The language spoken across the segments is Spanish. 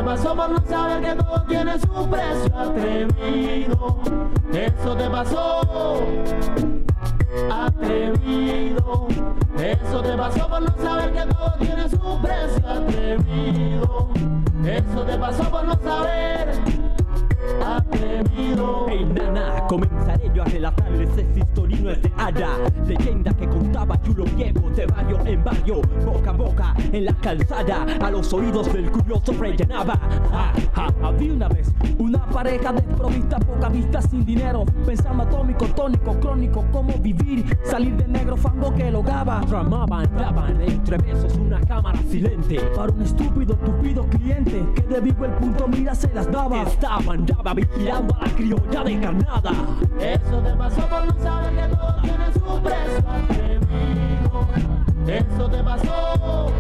te pasó por no saber que todo tiene su precio, atrevido. Eso te pasó, atrevido. Eso te pasó por no saber que todo tiene su precio, atrevido. Eso te pasó por no saber, atrevido. Hey nana, comenzaré yo a relatarles esta historia no es de hada. Leyenda que contaba Chulo Viejo de barrio en barrio, boca a boca, en la calzada, a los oídos del curioso rellenaba. Había una vez una pareja desprovista, poca vista, sin dinero, pensando atómico, tónico, crónico, cómo vivir, salir del negro fango que logaba. Tramaban, daban entre besos una cámara silente Para un estúpido, tupido cliente que de vivo el punto mira se las daba. Andaba vigilando a la criolla de Granada. Eso te pasó por no saber que todo tiene su precio, atrevido. Eso te pasó,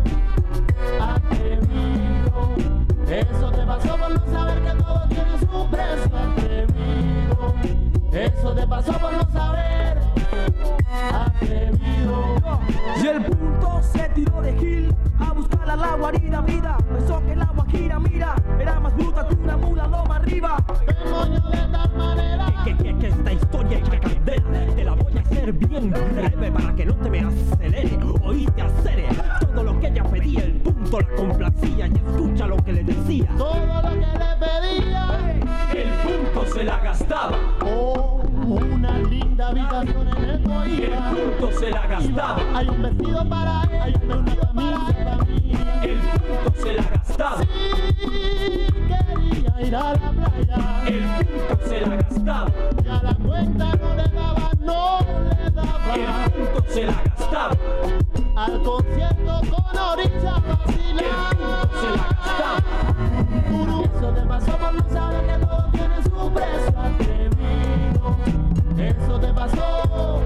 atrevido. Eso te pasó por no saber que todo tiene su precio, atrevido. Eso te pasó por no saber, atrevido. Y el punto se tiró de Gil a buscar a la guarida, mira, pensó que el agua gira, mira, era más bruta que una mula loma arriba. Demonio de tal manera Que esta historia es candela. Te la voy a hacer bien breve para que no te me acelere. Oíste acere todo lo que ella pedía, el punto la complacía. Y escucha lo que le decía. todo lo que le pedía. El punto se la gastaba. Oh, una linda habitación en el El Coiba. punto se la gastaba. Hay un vestido para él, hay un vestido para mí. El punto se la gastaba. Sí, quería ir a la playa. El punto se la gastaba. Y a la cuenta no le daba, no le daba. El punto se la gastaba. Al concierto con orilla vacilar. El punto se la gastaba. Eso te pasó por no saber que todo tiene su precio, atrevido. Eso te pasó,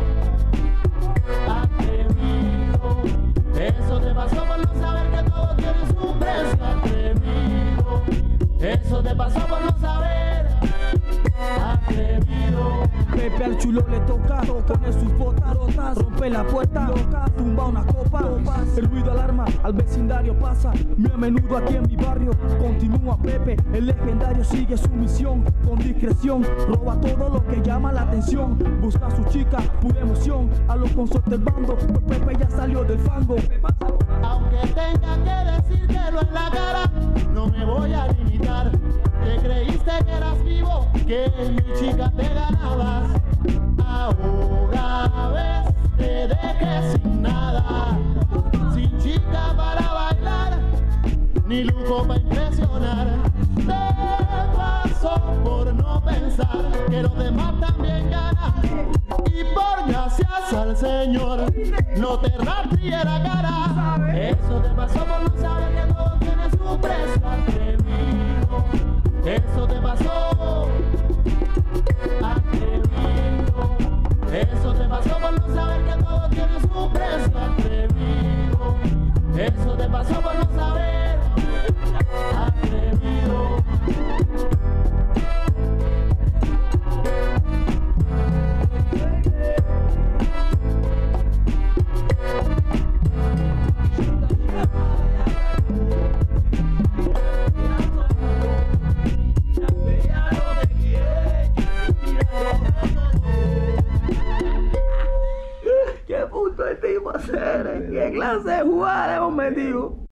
atrevido. Eso te pasó por no saber que todo tiene su precio, atrevido. Eso te pasó por no saber, atrevido. Pepe al chulo le toca, pone sus botas rotas, rompe la puerta, loca, tumba una copa, el ruido alarma, al vecindario pasa, muy a menudo aquí en mi barrio, continúa Pepe, el legendario sigue su misión, con discreción, roba todo lo que llama la atención, busca a su chica, pura emoción, a los consortes bando, pues Pepe ya salió del fango. Aunque tenga que decírtelo en la cara, no me voy a limitar. Que creíste que eras vivo, que mi chica te ganabas. Ahora ves, te dejé sin nada, sin chica para bailar, ni lujo para impresionar. Te pasó por no pensar que los demás también ganan. Y por gracias al Señor, no te rastrilles la cara. Eso te pasó por no saber que todo tiene su precio, atrevido. Eso te pasó, atrevido. Eso te pasó por no saber que todo tiene su precio, atrevido. Eso te pasó por no saber, atrevido. ¿Qué punto de tipo hacer? ¿Qué clase de jugada hemos metido?